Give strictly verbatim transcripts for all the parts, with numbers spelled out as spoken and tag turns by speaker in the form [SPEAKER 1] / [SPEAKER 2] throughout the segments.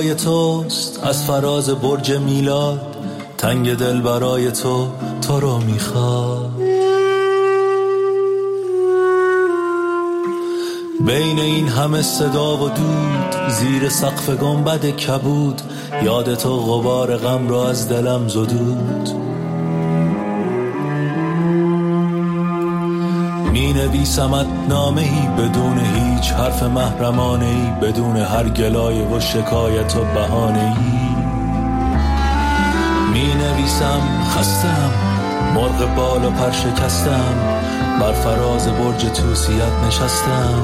[SPEAKER 1] برای توست از فراز برج میلاد، تنگ دل برای تو تو رو میخواد. بین این همه صدا و دود، زیر سقف گنبد کبود، یاد تو غبار غم را از دلم زدود. می نویسمت نامه‌ای بدون هیچ حرف محرمانه‌ای، بدون هر گلایه و شکایت و بهانه‌ای. می نویسم خستم، مرغ بال و پر شکستم، بر فراز برج توسیت نشستم.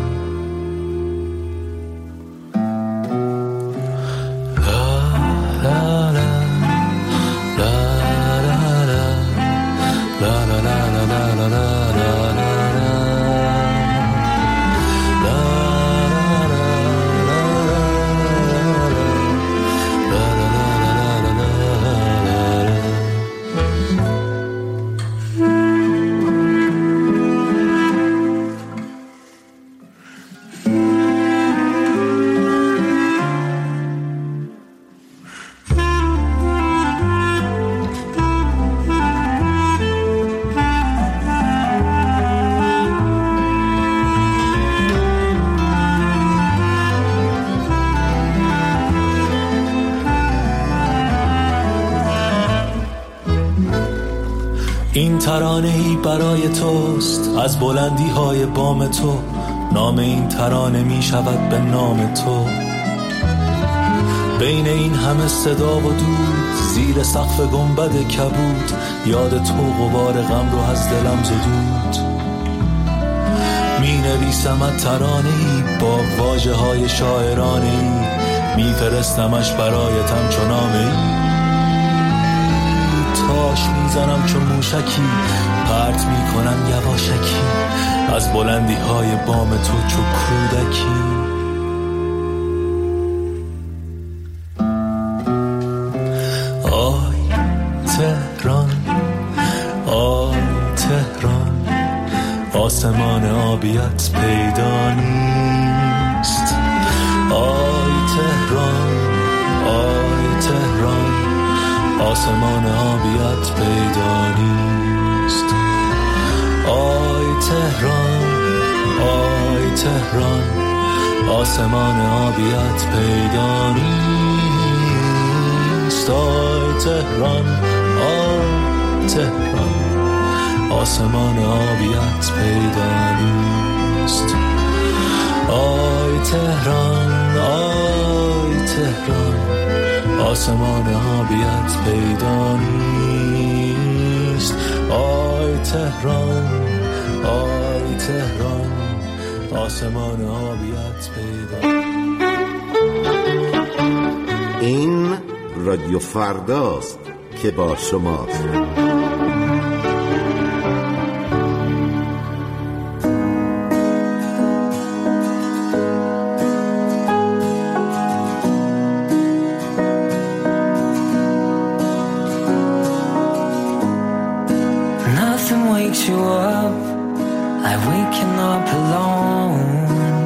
[SPEAKER 1] این ترانه‌ای برای توست از بلندی های بام تو، نام این ترانه می شود به نام تو. بین این همه صدا و دود، زیر سقف گنبد کبود، یاد تو غبار غم رو از دلم زدود. می نویسمت ترانه‌ای با واژه های شاعرانه‌ای، می فرستمش برایتم چو نامه‌ای. تاش میزنم چون موشکی، پرت میکنم یواشکی، از بلندی های بام تو چو کودکی. آی تهران، آی تهران، آسمان آبیت پیدا نیست. آی تهران، آی تهران، آسمان آبیت پیدا نیست. آی تهران، آی تهران، آسمان آبیت پیدا نیست. آی تهران، آی تهران، آسمان آبیت پیدا نیست. آی تهران، آی تهران، آسمان آبیت پیدا نیست. آی تهران، آی تهران، آسمان آبیت پیدا.
[SPEAKER 2] این رادیو فرداست که با شماست.
[SPEAKER 3] You up, I waken up alone.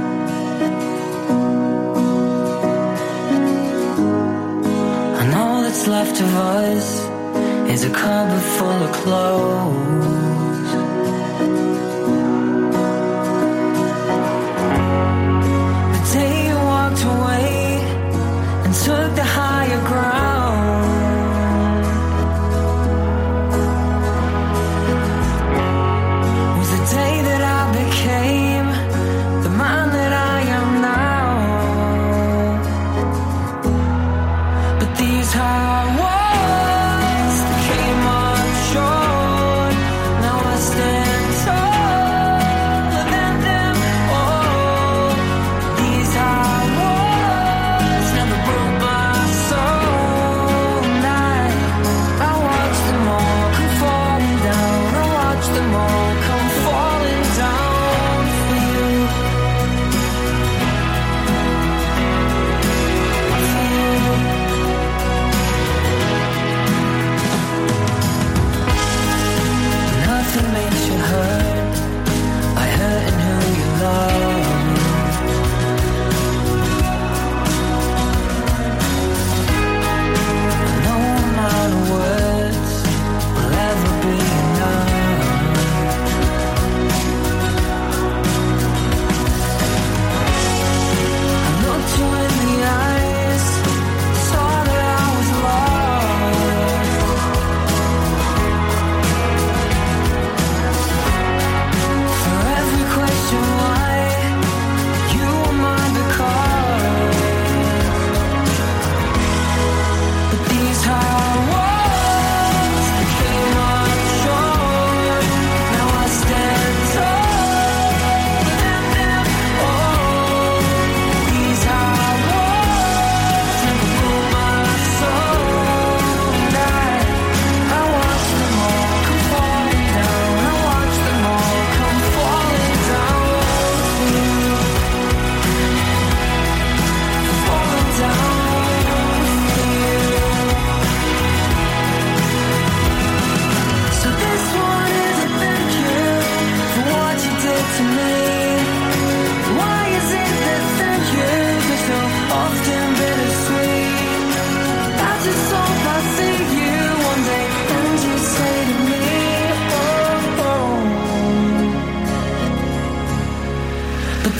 [SPEAKER 3] And all that's left of us is a cupboard full of clothes. The day you walked away and took the higher ground, day that I became the man that I am now. But these hard words that came up short, now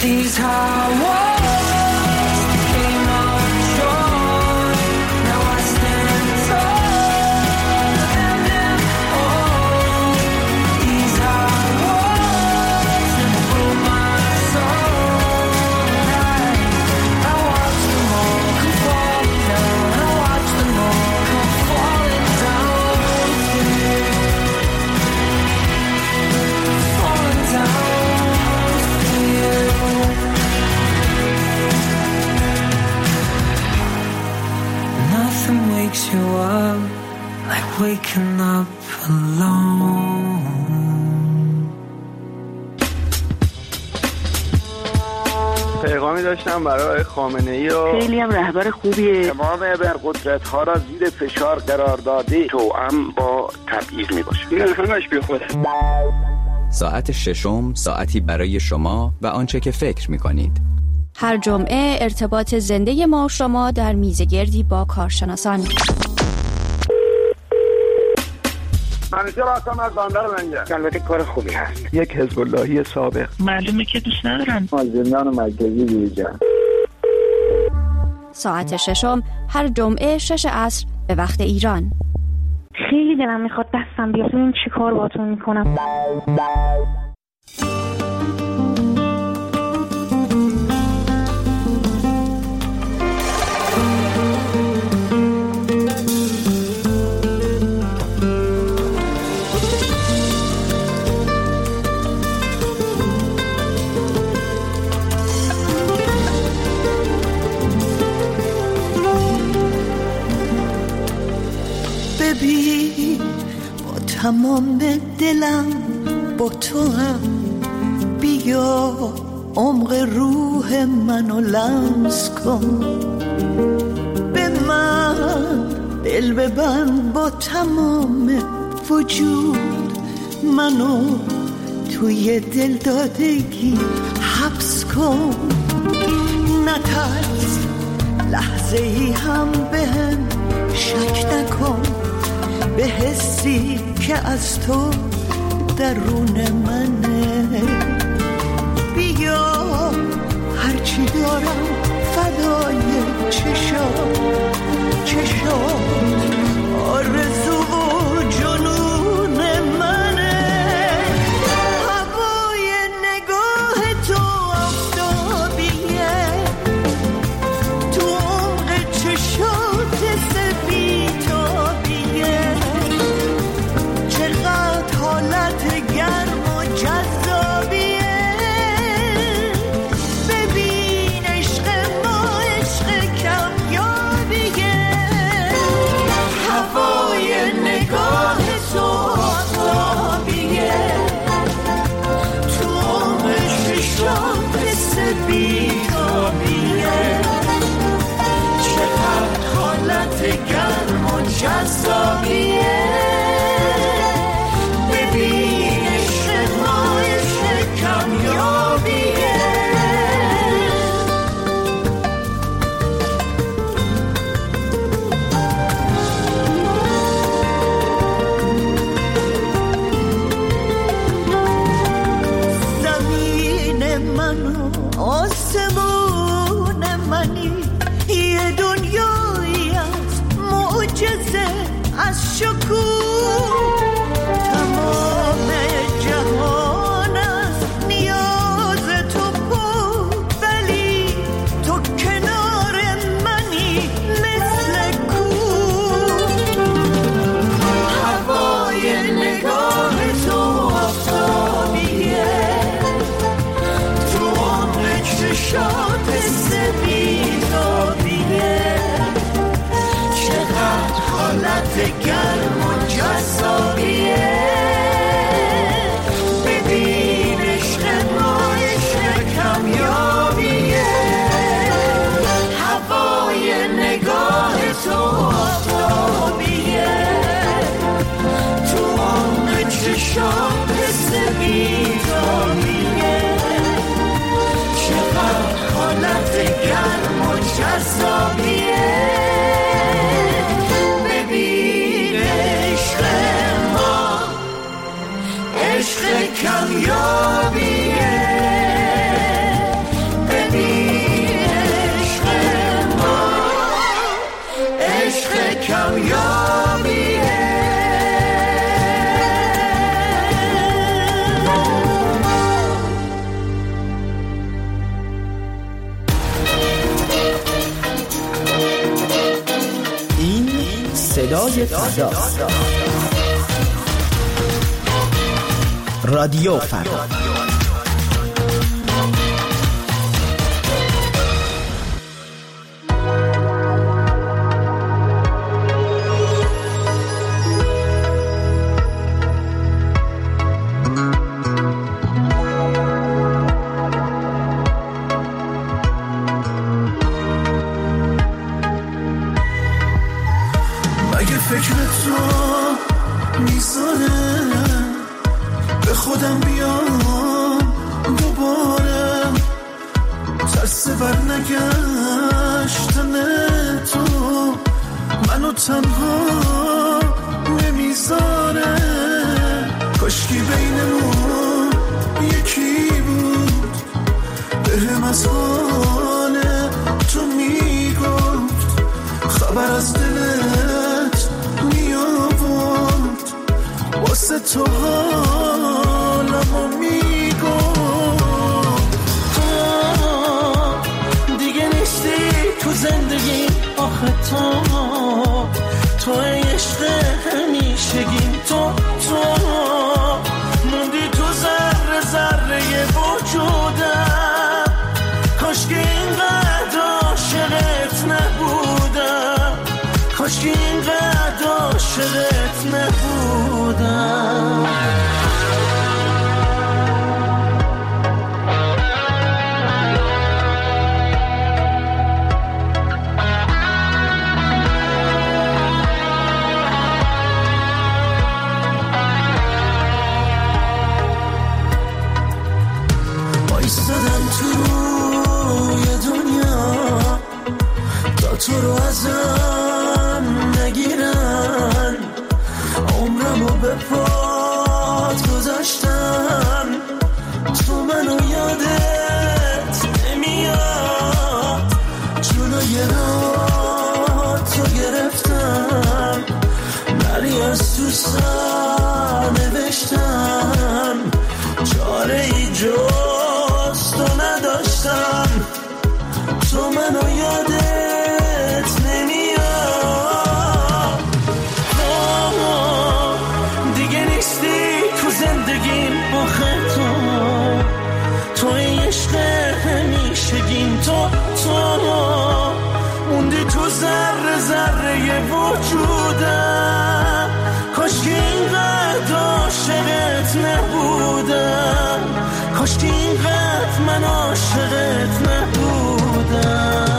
[SPEAKER 3] These highways came on shore. Now I stand tall and in awe. These highways that pull my soul. I, I watch them all come falling down. I watch them all come falling down. Falling down. Nothing wakes you up like waking up alone.
[SPEAKER 4] پیغامی داشتم برای خامنه‌ای و
[SPEAKER 5] خیلی هم رهبر خوبیه.
[SPEAKER 6] تمام ابرقدرت‌ها را زیر فشار قرار داده توأم با تبعیض میباشه. این همش بی خوده.
[SPEAKER 7] ساعت ششم، ساعتی برای شما و آنچه که فکر می‌کنید.
[SPEAKER 8] هر جمعه ارتباط زنده ما و شما در میزگردی با کارشناسان.
[SPEAKER 6] منیجر هستم از بندر منجر. البته کار خوبی هست.
[SPEAKER 4] یک حزب اللهی سابق.
[SPEAKER 5] معلومه که دوست ندارن.
[SPEAKER 6] از زندان مرکزی بیرون.
[SPEAKER 8] ساعت ششم هر جمعه شش عصر به وقت ایران.
[SPEAKER 5] خیلی دلم میخواد دستم بیاد. این چی کار باتون میکنم؟
[SPEAKER 9] ببین با تمام دلم با تو هم بیا عمق روح منو لمس کن به من دل ببند با تمام وجود منو توی دل دادگی حبس کن نترس لحظه ای هم بهم شک نکن به حسی که از تو درون منه بیا هرچی دارم فدای چشات چشات آرزو و جنون منه هوای نگاه تو آفتابیه تو عمق چشات سپیدابیه چقدر حالت گرم و جذابیه ببین عشق ما عشق کمیابیه هوای نگاه تو آفتابیه تو عمق چشات سپیدابیه چقدر حالت گرم و جذابیه ببین عشق ما عشق کمیابیه زمین من و آسمون منی یه دنیایی از معجزه از شکوه تمام جهان از نیاز تو بود ولی تو کنار منی مثل کوه هوای نگاه تو آفتابیه تو عمق چشات سپیدابیه چقدر حالت گرم و جذابیه ببین عشق ما عشق کمیابیه هوای نگاه تو آفتابیه تو عمق چشات سپیدابیه چقدر حالت گرم و جذابیه ببین عشق ما عشق کمیابیه
[SPEAKER 10] صدای فردا، رادیو فردا.
[SPEAKER 9] فکر تو میذاره به خودم بیام دوباره، ترس بر نگشتن تو منو تنها نمیذاره. کاشکی بینمون یکی بود بهم از حال تو میگفت، خبر از دلت میابود، واسه تو حالمو میگفت. دیگه نیستی تو زندگی آخه تو، تو عشق همیشگیم، تو تو موندی تو ذره ذره وجودم. کاش که اینقدر عاشقت نبودم، کاش که اینقدر عاشقت نبودم. بایستدم توی دنیا تا تو رو ازم نگیرن، عمرمو به پات گذاشتم، تو منو یادت نمیاد، جلوی رات تو گرفتم، بری از تو سر نوشتم، چاره ای جز تو نداشتم، تو منو یادت نمیاد. دیگه نیستی تو زندگیم آخه تو، تو عشق همیشگیم، تو تو موندی تو ذره ذره وجودم. کاش که اینقدر عاشقت نبودم، کاش که اینقدر من عاشقت نبودم.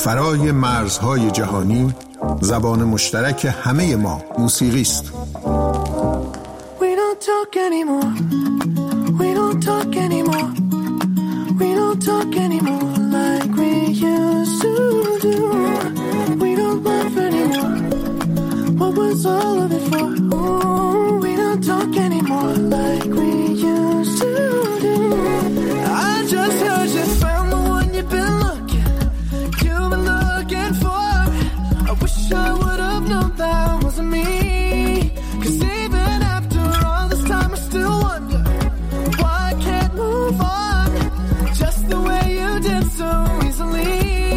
[SPEAKER 10] فرای مرزهای جهانی زبان مشترک همه ما موسیقی است.
[SPEAKER 9] We don't talk anymore. We don't talk anymore. We don't talk anymore like we used to do. We don't laugh anymore. What was all of it for? Ooh, we don't talk anymore like we used to do. I just heard you found the one you've been looking, you've been looking for. I wish I would have known that wasn't me. Cause even after all this time I still wonder why I can't move on just the way you did so easily.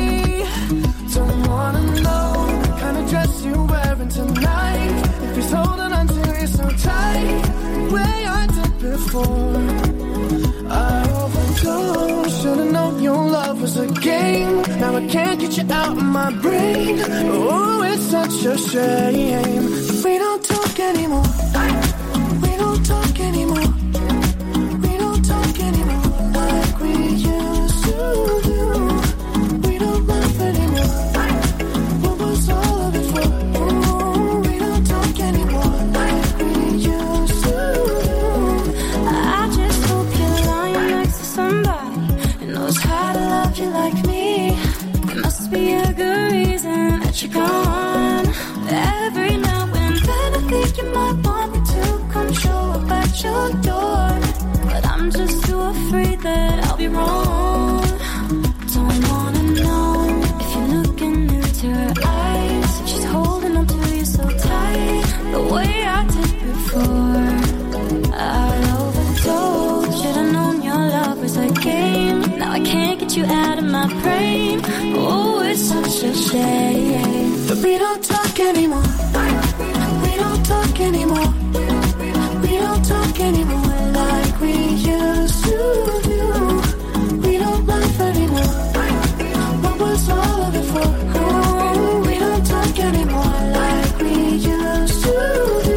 [SPEAKER 9] Don't wanna know the kind of dress you're wearing tonight, if he's holding on to you so tight, the way I did before. I overdosed, should've known your love was a game. Now I can't get you out of my brain. Oh, it's such a shame. We don't talk anymore. We don't talk anymore. We don't talk anymore like we used to do. We don't laugh anymore. What was all of it for? Ooh, we don't talk anymore like we used to do.
[SPEAKER 3] I just hope you're lying next to somebody who knows how to love you like me. There must be a good reason that you're gone. Every now and then I think you might want me to come show up at your door, but I'm just too afraid that I'll be wrong. Don't wanna know if you're looking into her eyes, if she's holding on to you so tight, the way I did before. I overdosed, should've known your love was a game. Now I can't get you out of my brain. Oh, it's such a shame
[SPEAKER 9] that we don't talk anymore. We don't talk anymore. We don't talk anymore like we used to do. We don't laugh anymore. What was all of it for? Oh, we don't talk anymore like we used to do.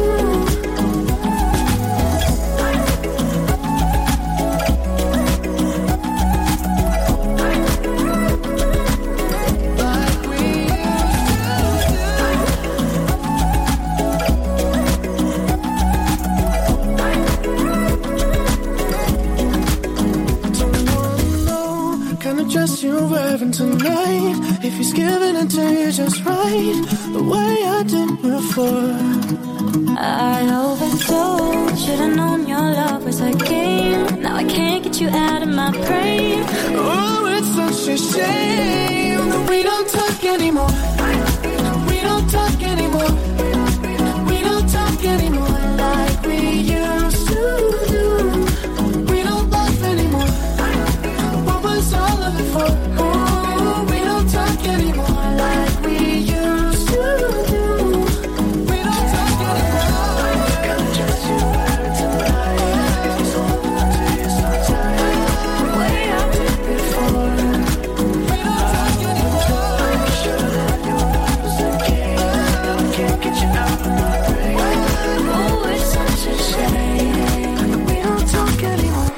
[SPEAKER 9] Dress you're wearing tonight, if he's giving it to you just right, the way I did before.
[SPEAKER 3] I overdosed, should've known your love was a game. Now I can't get you out of my brain.
[SPEAKER 9] Oh, it's such a shame that we don't talk anymore. We don't talk anymore. We don't talk anymore like we used to do. We don't laugh anymore. What was all of it for? Oh, we don't talk anymore like we used to do. We don't talk anymore. Gonna dress you right tonight, if he's holding on to you so tight, the way I did before. We don't talk anymore. I should've known your love was a game. Now I can't get you out of my brain. Oh, it's such a shame. We don't talk anymore.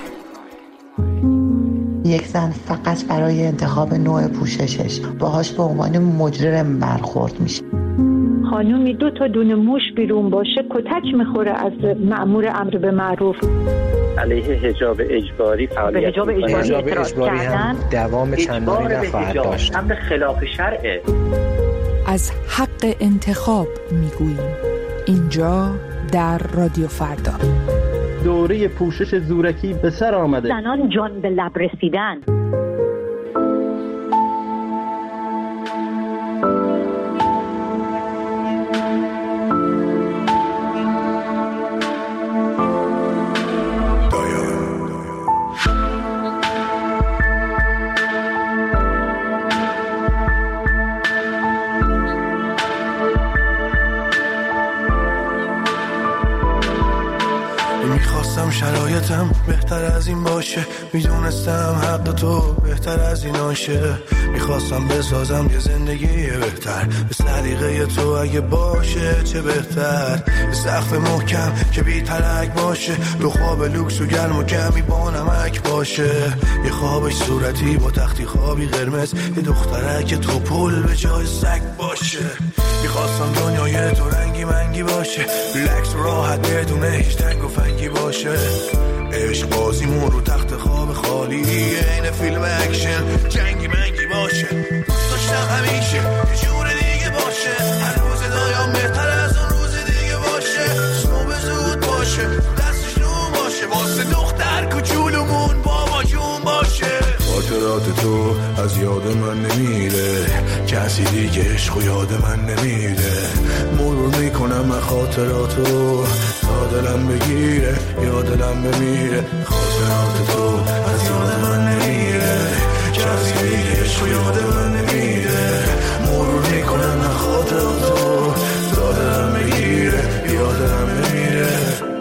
[SPEAKER 11] یک زن فقط برای انتخاب نوع پوششش باهاش به عنوان مجرم برخورد میشه.
[SPEAKER 12] خانومی دو تا دونه موش بیرون باشه کتک میخوره از مأمور امر به معروف.
[SPEAKER 13] علیه حجاب اجباری فعالیت
[SPEAKER 12] به حجاب اجباری اعتراض کردن
[SPEAKER 14] دوام چندانی نخواهد داشت.
[SPEAKER 13] امر خلاف شرعه.
[SPEAKER 15] از حق انتخاب میگوییم اینجا در رادیو فردا.
[SPEAKER 16] دوره پوشش زورکی به سر آمده.
[SPEAKER 12] زنان جان به لب رسیدن.
[SPEAKER 9] میخوام میخواستم شرایطم بهتر از این باشه، میدونستم حق تو بهتر از این آشه. میخواستم بسازم یه زندگی بهتر به سلیقه تو، اگه باشه چه بهتر. یه سقف محکم که بی ترک باشه، دو خواب لوکس و گرم و کمی با نمک باشه. یه خوابش صورتی با تختی خوابی قرمز، یه دخترک تو پل به جای سگ باشه. میخواستم دنیای تو رنگی منگی باشه، ریلکس و راحت بدون هیچ تنگ و فنگی باشه. عشق بازیمون رو تخت خواب خالی، این فیلم اکشن جنگی منگی باشه. دوست داشتم همیشه یه جور دیگه باشه، هر روز دایم بهتر از اون روز دیگه باشه. صبح زود باشه، دستش نون باشه، واسه دختر کوچولومون بابا جون باشه. خاطرات تو از یاد من نمیره، کسی دیگه عشق و یاد من نمیره. مرور میکنم من خاطراتو تا دلم بگیره یا دلم بمیره. خاطرات تو از یاد من نمیره، کسی دیگه عشق و یاد من نمیره. مرور میکنم من خاطراتو تا دلم بگیره یا دلم بمیره.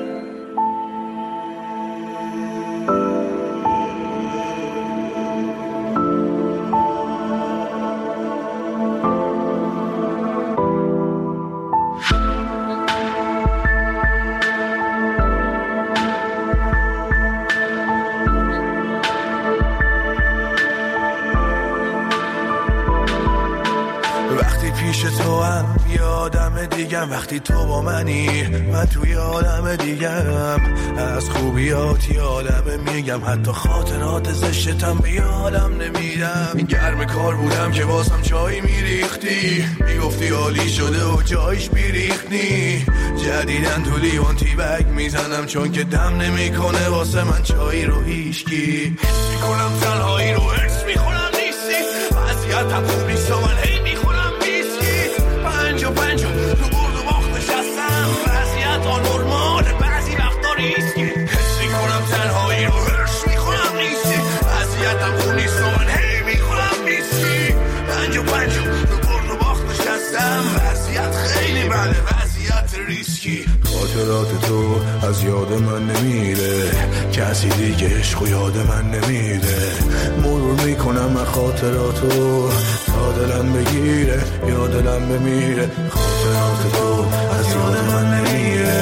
[SPEAKER 9] دیگم وقتی تو با منی، من توی عالم دیگم. از خوبیات یادم میگم، حتی خاطرات زشتم به یادم نمیدم. گرم کار بودم که واسم چای میریختی، میگفتی عالی شده و جایش بیریختی. جدیدن تو لیوان تی بگ میزنم، چون که دم نمیکنه واسه من چای رو هیشکی. حس میکنم تنهایی رو ارس میخورم نیستی، وضعیتم خوب نیست و من هی میخورم ویسکی. پنج و پنج و تو برد و باخت نشستم، وضعیت ها نرماله بعضی وقتا ریسکی. حس میکنم تنهایی رو ارس میخورم نیستی، وضعیتم خوب نیست و من هی میخورم ویسکی. پنج و پنج و تو برد و باخت نشستم، وضعیت خیلی بده، وضعیت ریسکی. خاطرات تو از یاد من نمیره، کسی دیگه عشق و یاد من نمیره. مرور میکنم من خاطراتو تا دلم بگیره یا دلم بمیره. خاطرات تو از یاد من نمیره،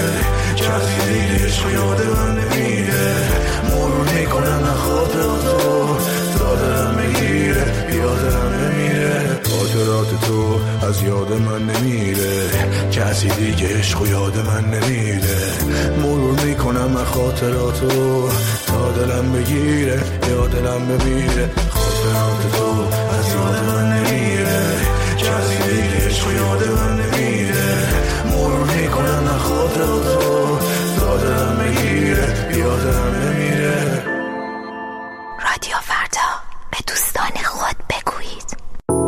[SPEAKER 9] کسی دیگه عشق و یاد من نمیره. مرور میکنم من خاطراتو تا دلم بگیره یا دلم بمیره. خاطرات تو از یاد من نمیره، کسی دیگه عشق و یاد من نمیره. مرور میکنم من خاطراتو تا دلم بگیره یا دلم بمیره. خاطرات تو از یاد من نمیره، کسی دیگه عشق و یاد من نمیره. مرور میکنم من خاطراتو تا دلم بگیره یا دلم بمیره.
[SPEAKER 17] رادیو فردا، به دوستان خود بگویید.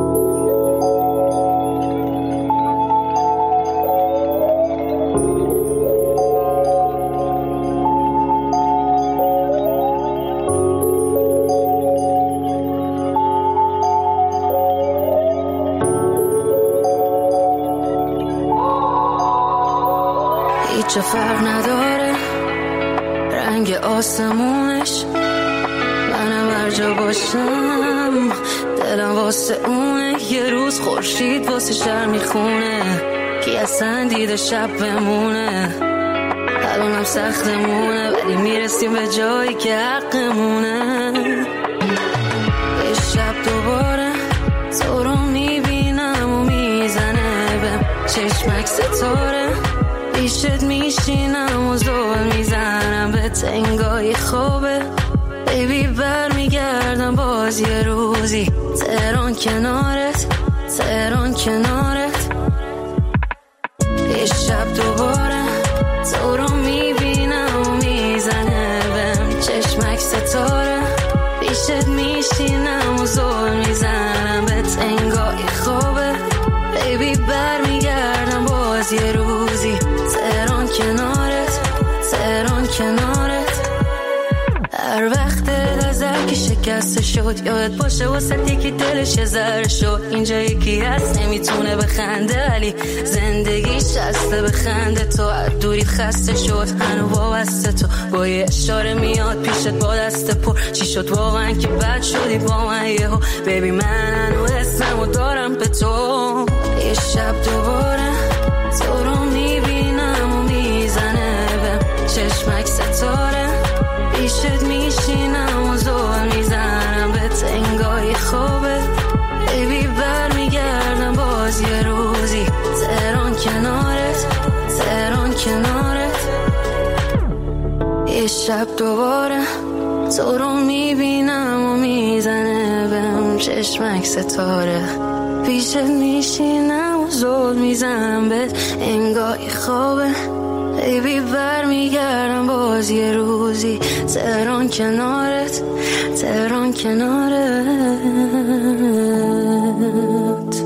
[SPEAKER 3] هیچ فرق نداره رنگ آسمونش، منم هر جا باشم دلم واسه اونه. یه روز خورشید واسه شهر میخونه، کی اصلا دیده شب بمونه. قلبم سختمونه ولی میرسیم به جایی که حقمونه. یه شب دوباره تو رو میبینم و میزنه به چشمک ستاره. پیشت میشینم و زول میزنم به تنگای خوابه. بیبی بر میگردم باز یه روزی، تهران کنارت، تهران کنارت. یه شب دوباره تو رو میبینم و میزنه بهم چشمک ستاره. پیشت میشینم و زول میزنم به تنگای خوابه. بیبی بر میگردم باز یه روزی، تهران کنارت، تهران کنارت. هر وقت ازت یکی شکسته شد، یاد باشه واسه یکی دلش زهر شد. اینجا یکی هست نمیتونه بخنده ولی زندگیش شسته بخنده. تو از دوری خسته شد هنو وابسته، تو با یه اشاره میاد پیشت با دست پر. چی شد واقعا که بد شدی با من یهو؟ ببین من هنو اسمو دارم به تو. یه شب دوباره تو رو میبینم و میزنه به چشمک ستاره. پیشت میشینم و زور میزنم به تنگای خوبه. بیبی بر میگردم باز یه روزی تهران کنارت، تهران کنارت. یه شب دوباره تو رو میبینم و میزنه بهم چشمک ستاره. پیشت میشینم و زود میزنم به انگاه خوابه. بیبی بر میگردم باز یه روزی تهران کنارت، تهران کنارت.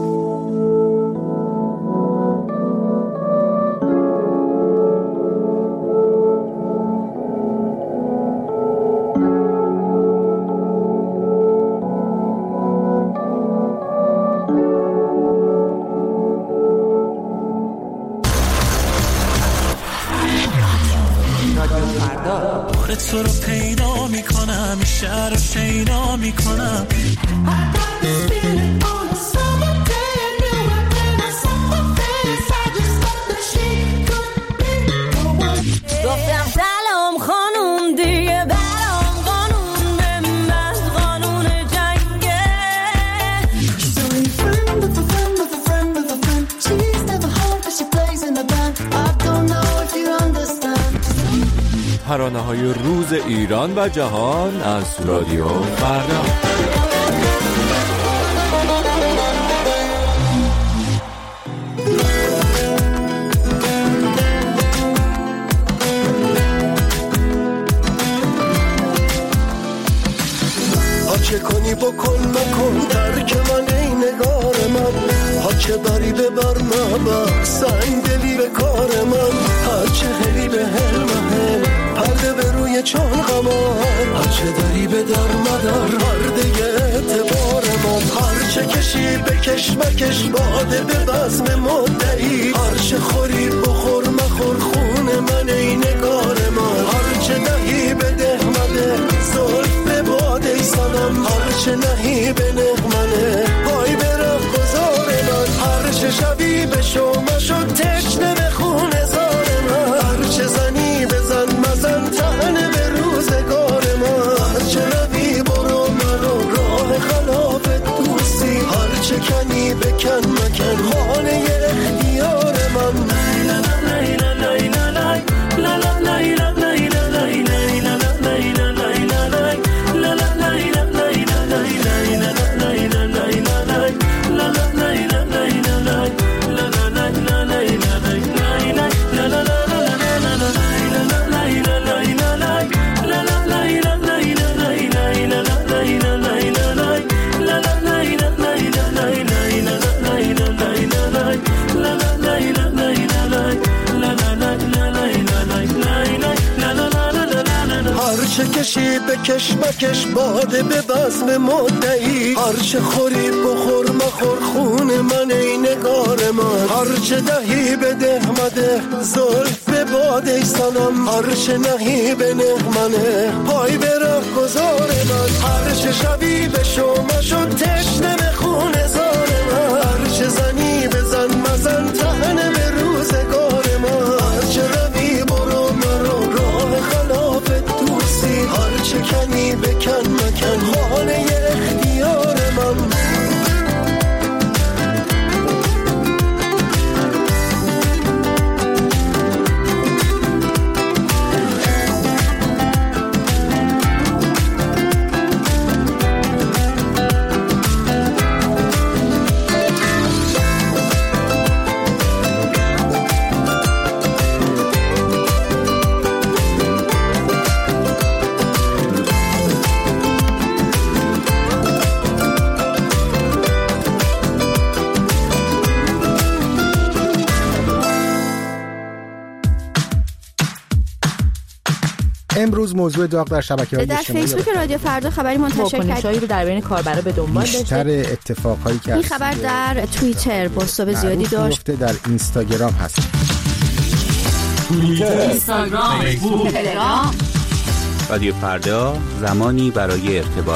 [SPEAKER 1] تو رو پیدا میکنم، شهر رو شیدا میکنم.
[SPEAKER 3] گفتم سلام خانوم دیگه برام قانون من قانون جنگه.
[SPEAKER 9] So you friend of a friend of a friend of a friend. She's never home but she plays in the band. I don't know if you understand.
[SPEAKER 18] ترانه‌های روز ایران و جهان از رادیو فردا.
[SPEAKER 9] چه کنی بکن مکن ترک من ای نگار من. ها چه بری ببر مبر سنگ دلی به کار من. هر چه هلی به هل مهل پرده به روی چون قمر. هر چه داری به در مدر پرده اعتبار من. هر چه کشی بکش مکش باده به بزم مدعی. هر چه خوری بخور مخور خون من ای نگار من. هر چه دهی بده مده زلف به باده سنم. هر چه نهی به نغمنه پای برم گذار من. هر چه شبی به شما شد تشنه به خون زار من. هر چه زنی بزن مزن تهنه به روزگار من. هر چه روی برو منو راه خلاف دوستی. هر چه کنی بکن مکن خانه اختیار من. لیلا لیلا لیلا لیلا لیلا لیلا لیلا چه کشی بکش مکش باده به بزم مدعی. هر چه خوری بخور مخور خون من ای نگار من. هر چه دهی بده مده زلف به باده سنم. هر چه نهی به نغمنه پای به راه گذار من. هر چه شبی به شما شد تشنه به خون زار من. هر چه زنی بزن مزن تهنه به روزگار من. هر چه روی برو مرو راه خلاف دوستی. هر چه کنی بکن مکن خانه اختیار من.
[SPEAKER 10] امروز موضوع داغ در شبکه‌های
[SPEAKER 8] در
[SPEAKER 10] اجتماعی
[SPEAKER 8] فیسبوک رادیو فردا خبری منتشر کرد.
[SPEAKER 19] واکنش‌هایی رو در بین کاربرا به دنبال داشته.
[SPEAKER 10] بیشتر اتفاقهایی که
[SPEAKER 8] این خبر در توییتر بازتاب زیادی داشت.
[SPEAKER 10] در اینستاگرام هست.
[SPEAKER 1] توییتر، اینستاگرام، فیسبوک، تلگرام.
[SPEAKER 20] رادیو فردا، زمانی برای ارتباط.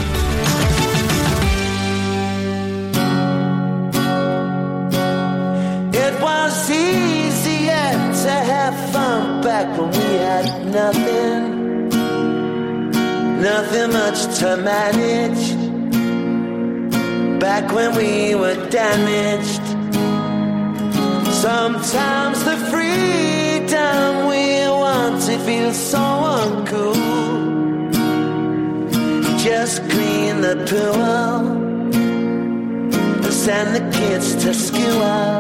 [SPEAKER 9] It was easier to have fun back when we had nothing, nothing much to manage. Back when we were damaged, sometimes the freedom we wanted feels so uncool. Just clean the pool, send the kids to school.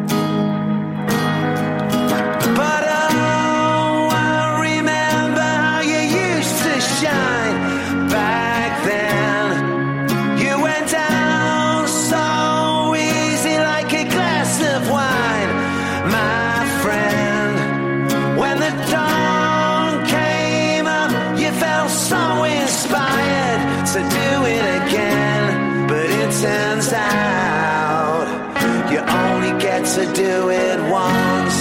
[SPEAKER 9] But oh, I remember how you used to shine back then. You went down so easy like a glass of wine, my friend. When the dawn came up, you felt so inspired to do it again. But it turns out you only get to do it once.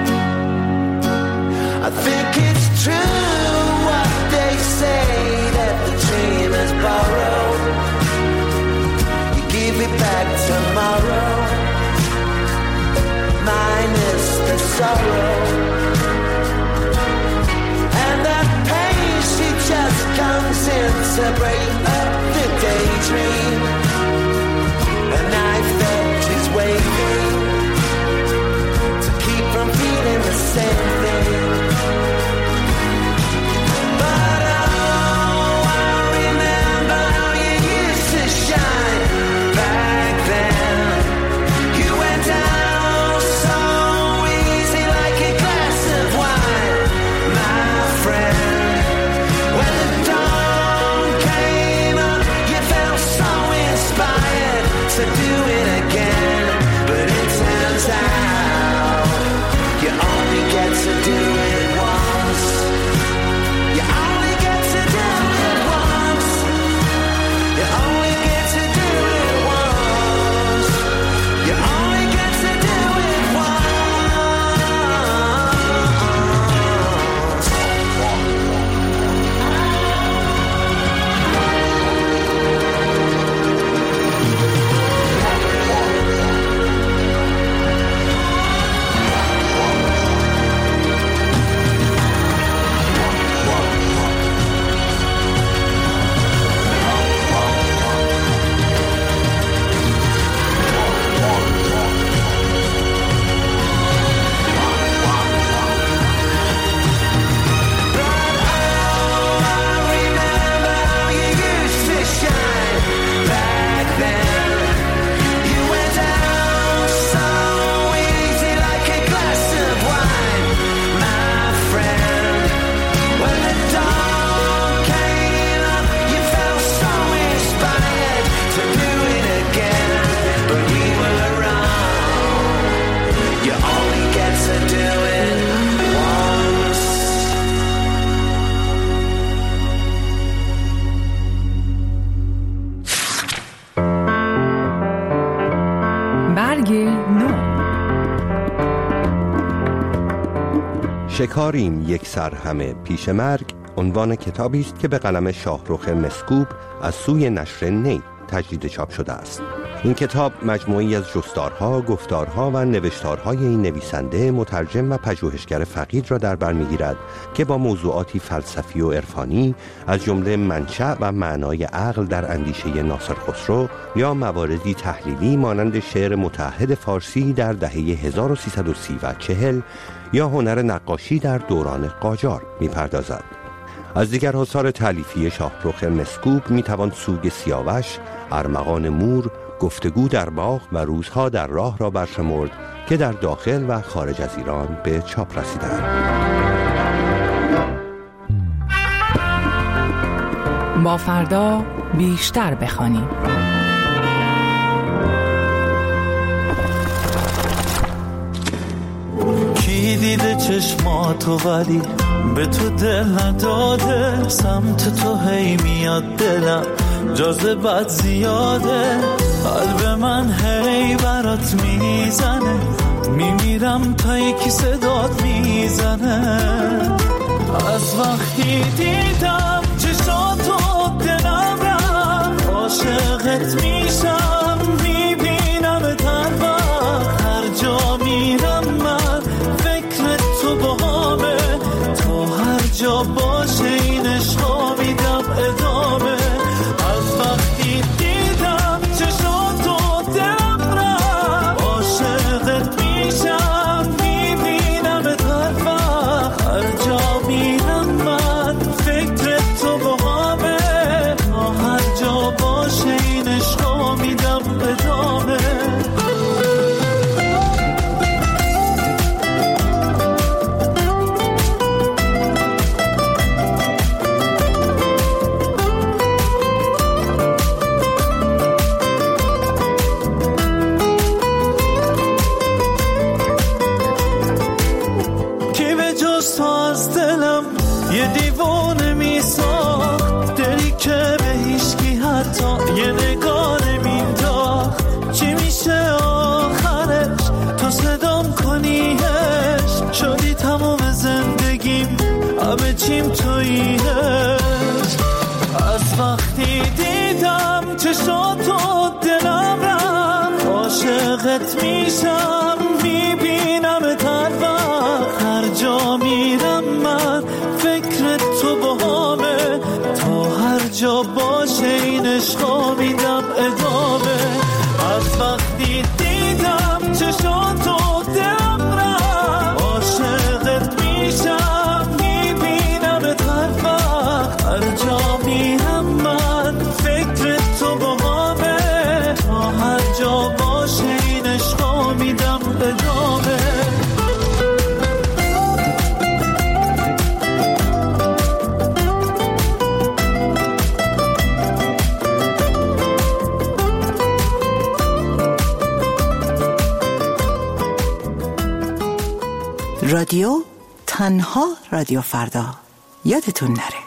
[SPEAKER 9] I think it's true what they say, that the dream is borrowed. You give it back tomorrow, minus the sorrow. And that pain, she just comes in to break up the daydream. A knife edge is waving to keep from feeling the same thing. But oh, I remember how you used to shine back then. You went down so easy like a glass of wine, my friend. When the dawn came up, you felt so inspired to do it again. But it turns out you only get to do it once. You only get to do it once. You only get to do it once. You only get to do it
[SPEAKER 21] شکاریم یک سر همه پیش مرگ عنوان کتابی است که به قلم شاهرخ مسکوب از سوی نشر نی تجدید چاپ شده است. این کتاب مجموعی از جستارها، گفتارها و نوشتارهای این نویسنده، مترجم و پژوهشگر فقید را در بر می‌گیرد که با موضوعاتی فلسفی و عرفانی از جمله منشأ و معنای عقل در اندیشه ناصر خسرو یا مواردی تحلیلی مانند شعر متعهد فارسی در دهه هزار و سیصد و سی و چهل یا هنر نقاشی در دوران قاجار می‌پردازد. از دیگر آثار تالیفی شاهرخ مسکوب می‌توان سوگ سیاوش، ارمغان مور، گفتگو در باغ و روزها در راه را برشمرد که در داخل و خارج از ایران به چاپ رسیدند.
[SPEAKER 15] با فردا بیشتر بخوانیم.
[SPEAKER 9] کی
[SPEAKER 1] یکی دیده چشماتو ولی به تو دل نداده، سمت تو هی میاد دلم جاذبت زیاده، قلب من هی برات میزنه، میمیرم تا یکی صدات میزنه. از وقتی دیدم چشاتو دلم رفت، عاشقت میشم میبینم تن وقت، هر جا میرم من فکر تو باهامه، تو هر جا باشه این عشقا میدم ادامه. از وقتی دیدم چشاتو دلم رفت، عاشقت میشم میبینم تن وقت، هر جا میرم من فکر تو باهامه، تا هر جا باشه این عشقا میدم ادامه. یه دیوانه میساخت دلی که به هیچکی حتی یه نگاه نمینداخت، چی میشه آخرش تو صدام کنیش، شدی تمام زندگیم همه چیم توییش. از وقتی دیدم چشاتو دلم رفت، عاشقت میشم میبینم تن وقت، هر جا میرم من فکر تو باهامه، تا هر جا باشه این عشقا میدم ادامه. از وقتی دیدم چشاتو دلم رفت، عاشقت میشم میبینم تن وقت، هر جا میرم من فکر تو باهامه، تا هر جا باشه این عشقا میدم ادامه.
[SPEAKER 2] رادیو تنها رادیو فردا، یادتون نره.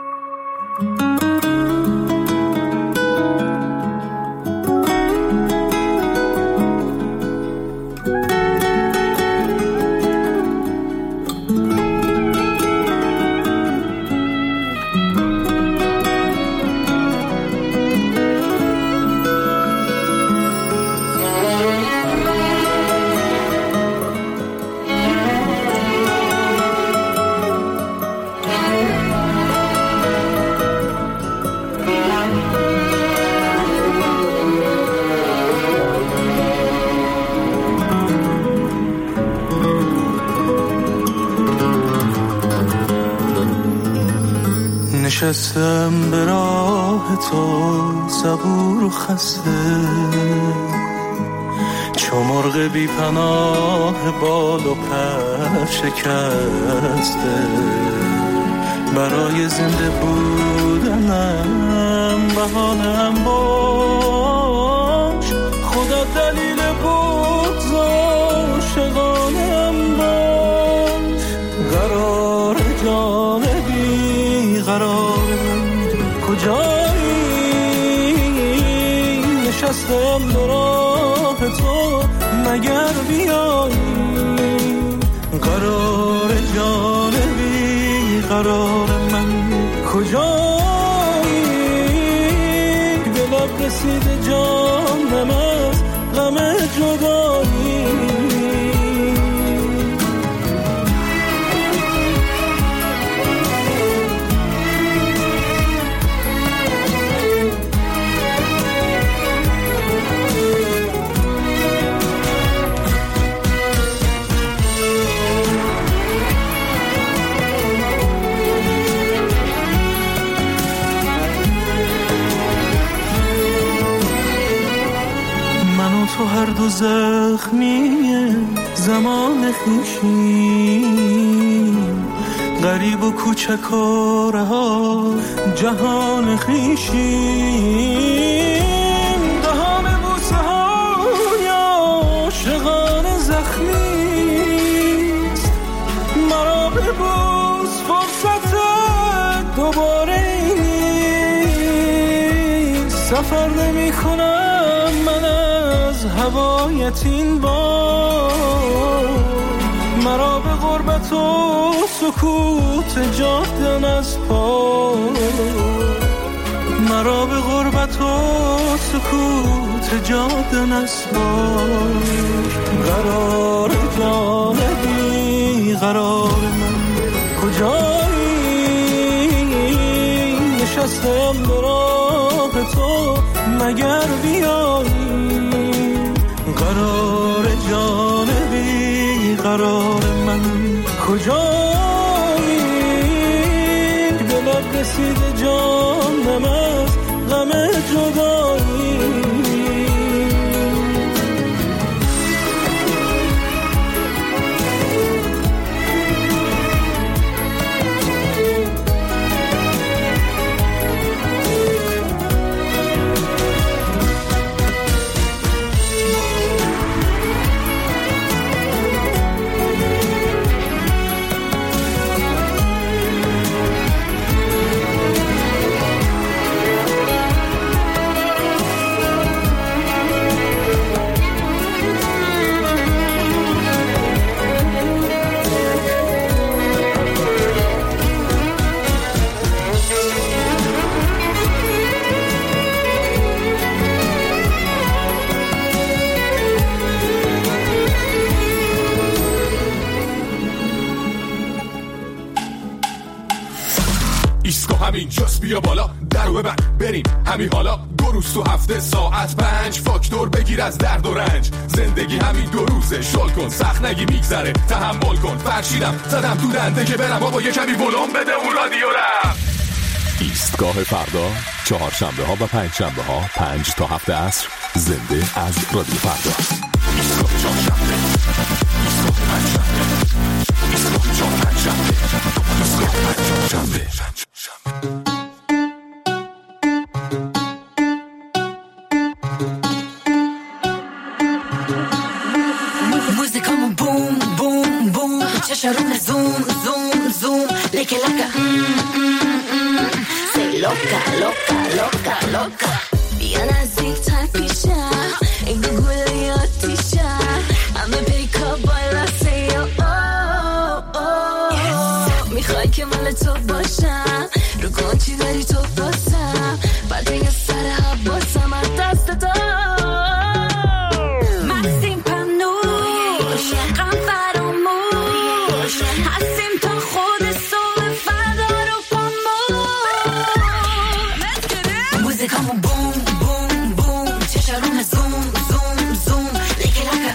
[SPEAKER 1] نشستم به راه تو صبور و خسته، چو مرغ بی پناه بال و پر شکسته، برای زنده بودنم بهانه‌ام باش، خدا دلیل بود عاشقانه‌ام باش، قرار جان بی قرار کجایی، نشستم به راه تو مگر بیایی، قرار جان بی قرار من کجایی، به لب رسیده جانم از غم جدایی. تو هر دو زخمی زمان خویشیم، غریب و کوچک و رها جهان خویشیم، دهان بوسه های عاشقان زخمیست، سفر نمی کنم من از هوایت این بار، مرا به غربت و سکوت جاده نسپار، مرا به غربت و سکوت جاده نسپار. قرار جانبی قرار من کجایی، نشستم به راه تو مگر بیایی. قرار جانبی قرار من کجایی، به لب رسید جانم از غم جدایی.
[SPEAKER 7] همین جاست بیا بالا درو ببند بریم همین حالا. دو روز تو هفته ساعت پنج فاکتور بگیر از درد و رنج. زندگی همین دو روزه شل کن سخت نگی میگذره تحمل کن. فرشیدم زدم تو دنده که برم بابا یه کمی ولوم بده اون رادیو رم.
[SPEAKER 22] ایستگاه فردا چهارشنبه ها و پنج شنبه ها پنج تا هفت عصر زنده از رادیو فردا. ایستگاه چهارشنبه ایستگاه پنج شنبه ایستگاه چهار پنج شنبه ایستگاه پنج شنبه.
[SPEAKER 3] موزیکامون بوم بوم بوم چشارون زوم زوم زوم لیکه لکه سی لوکا لوکا لوکا لوکا. بیا نزدیک تر پیشم این گوله آتیشم همه پیکا بالا سی میخوای که مال تو باشم رو گنچی داری تو باسم بعد یه سر حباسم از دست دار. مستیم پنوش غم فراموش هستیم تا خود صبح فردا رو پاموش. موزیکامون بوم بوم بوم چشارون زوم زوم زوم لیکه لکه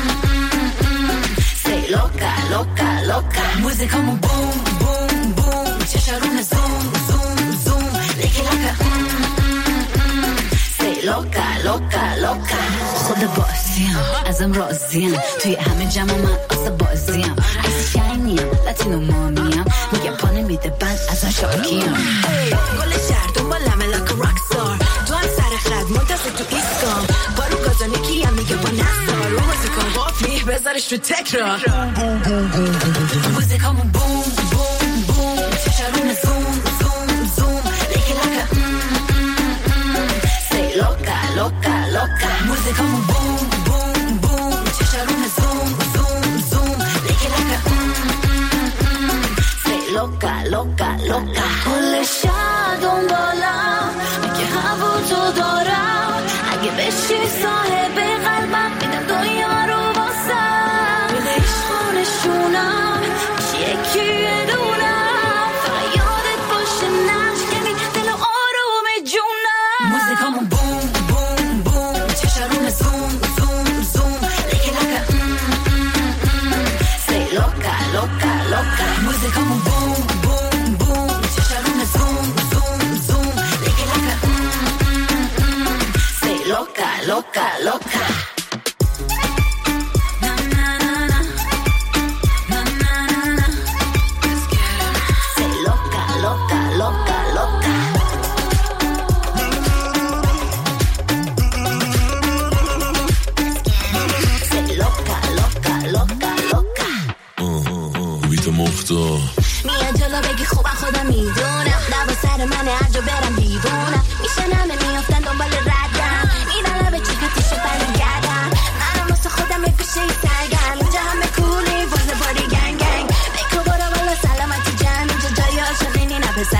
[SPEAKER 3] سی لوکا لوکا لوکا. موزیکامون بوم بوم بوم چشارون زوم زوم زوم لیکه لکه سی لوکا لوکا لوکا. خود بازیم ازم راضیم توی همه جمع من آسه بازیم ایسی شاینیم لاتینو مامیم میگه پانه میده بند از آن شاکیم. گل شهر دنبالمه لکه راکستار تو هم سر خد منتظر تو ایستگام بارو گازانه کیم میگه با نستار رو موزیکان غافلی بذارش رو تکرار. موزیکامون بوم بوم بوم چشارون زوم زوم زوم لیکه لکه سی لوکا لوکا لوکا. موزیکامون بوم بوم بوم چشارون زوم زوم زوم لیکه لکه سی لوکا لوکا لوکا. کل شهر دنبالم میگه هوا تو دارم اگه بشی صاحب قلبم میدم دنیا رو واسم. میده عشقانشونم میشه یکی دونم فقط یادت باشه نشکنی دل آروم جونم. موزیکامون بوم بوم بوم چشارون زوم زوم زوم لیکه لکه سی لوکا لوکا لوکا. موزیکامون بوم بوم بوم چشارون زوم زوم زوم لیکه لکه سی لوکا لوکا لوکا. میاد جلو بگی خوبم خودم میدونم دوا سر منه هر جا برم دیوونم میشنمه میافتن دنبال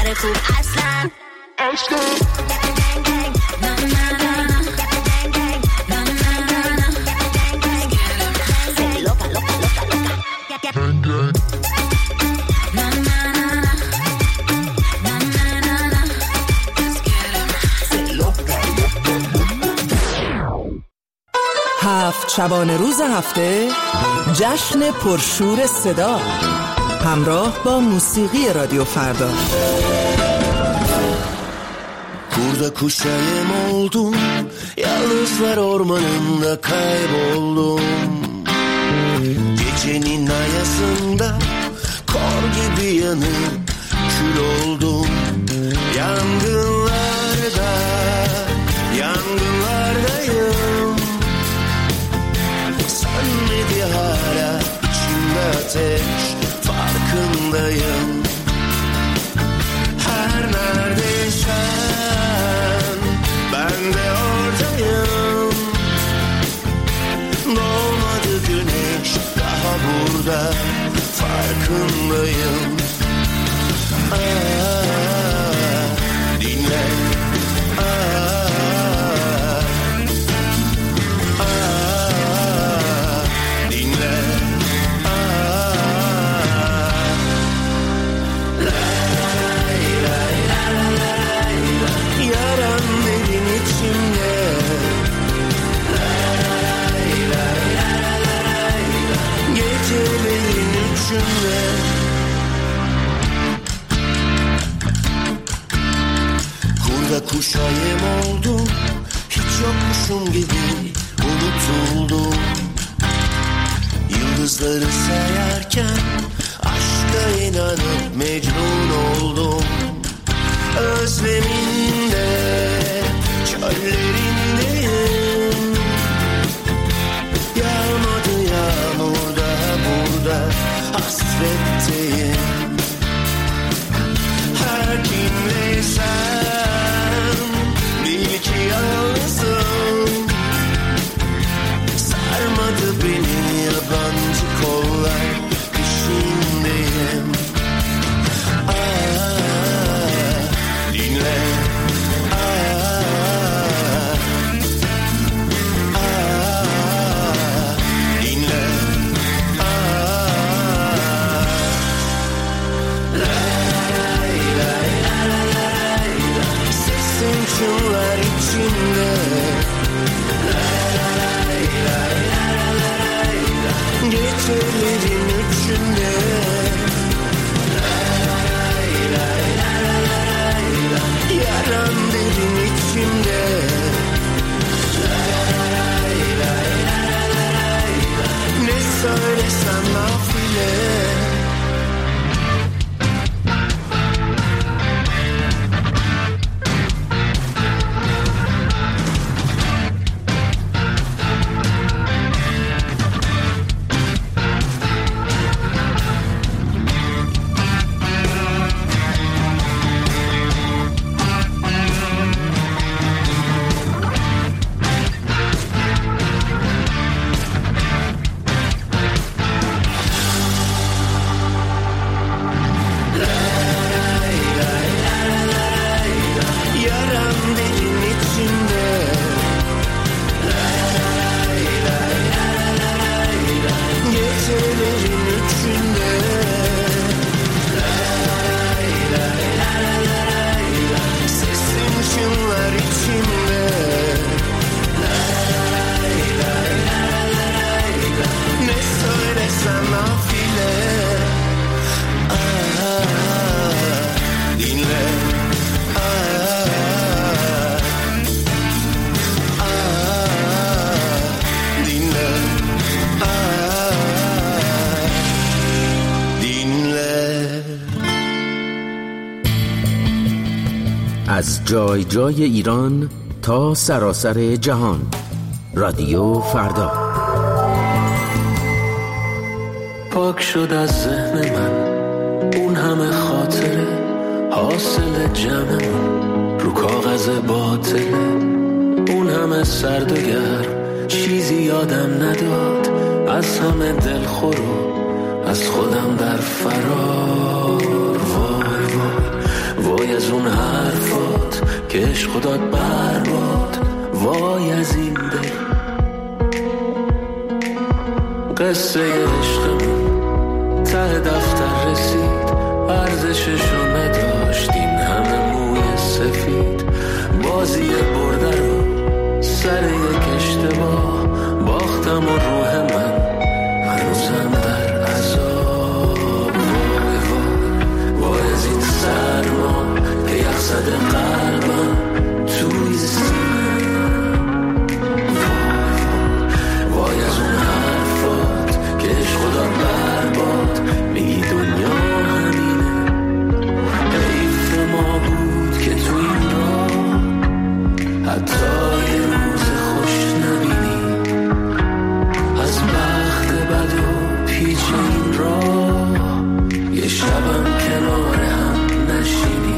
[SPEAKER 3] دختر خوب اصلا
[SPEAKER 4] هفت شبانه روز هفته جشن پرشور صدا همراه با موسیقی رادیو فردا.
[SPEAKER 6] Burada kuşayım oldum, yalnızlar ormanında kayboldum. Gecenin ayasında kor gibi yanıp kül oldum. Yangınlarda, yangınlardayım. Sönmedi hala içimde ateş, farkındayım. Her neredeysen ben de oradayım. Doğmadı güneş daha burada, farkındayım. Aa, dinle. Aa, aa, dinle. Aa, lay lay lay lay lay. Yaram benim içimde. Lay lay lay lay lay. Gecelerin üçünde. Kurda kuşa yem oldum, hiç yokmuşum gibi unutuldum. Yıldızları sayarken aşka inanıp mecnun oldum. Özleminde, çöllerindeyim. Yağmadı yağmur daha burada, hasretteyim. Her kimleysem bil ki yalnızım. Sarmadı beni yabancı kollar, peşindeyim. Aa, dinle. Aa, aa, dinle. Aa, lay lay lay lay lay. Sesin çınlar içimde. Lay lay lay lay lay. Gecelerin üçünde. Lay lay lay lay lay. Yaram derin içimde. Lay lay lay lay lay. Ne söylesem nafile. Yaram derin içimde. Lay lay lay lay lay. Gecelerin üçünde. Lay lay lay lay lay. Sesin çınlar içimde. Lay lay lay lay lay. Ne söylesem nafile. Aa, dinle. Aa, aa, dinle. Aa, dinle.
[SPEAKER 23] از جای جای ایران تا سراسر جهان رادیو فردا.
[SPEAKER 1] پاک شد از ذهن من اون همه خاطره، حاصل جمعمون رو کاغذ باطله. اون همه سرد و گرم چیزی یادم نداد، از همه دلخور و از خودم در فرار. وای وای وای که عشق داد برباد. وای از این دل قصه عشقمون ته دفتر رسید، ارزششو نداشتیم همه موی سفید. بازی برده رو سر یک اشتباه باختم و روح من هنوزم در عذاب. وای وای وای از این سرما که یخ زده قلبم توی سینه. وای وای از اون حرفات که عشق داد برباد، میگی دنیا همینه. حیف ما بود که تو این راه حتی یه روز خوش نبینی. از بخت بد و پیچ این راه یه شبم کنار هم نشینی.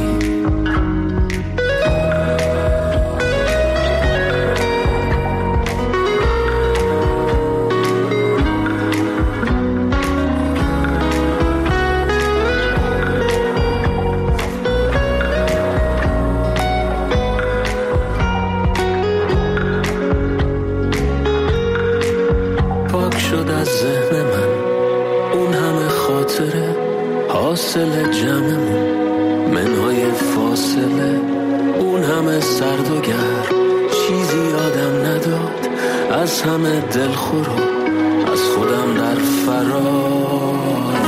[SPEAKER 1] حاصل جمعمون منهای فاصله، اون همه سرد و گرم چیزی یادم نداد. از همه دلخورو از خودم در فرار.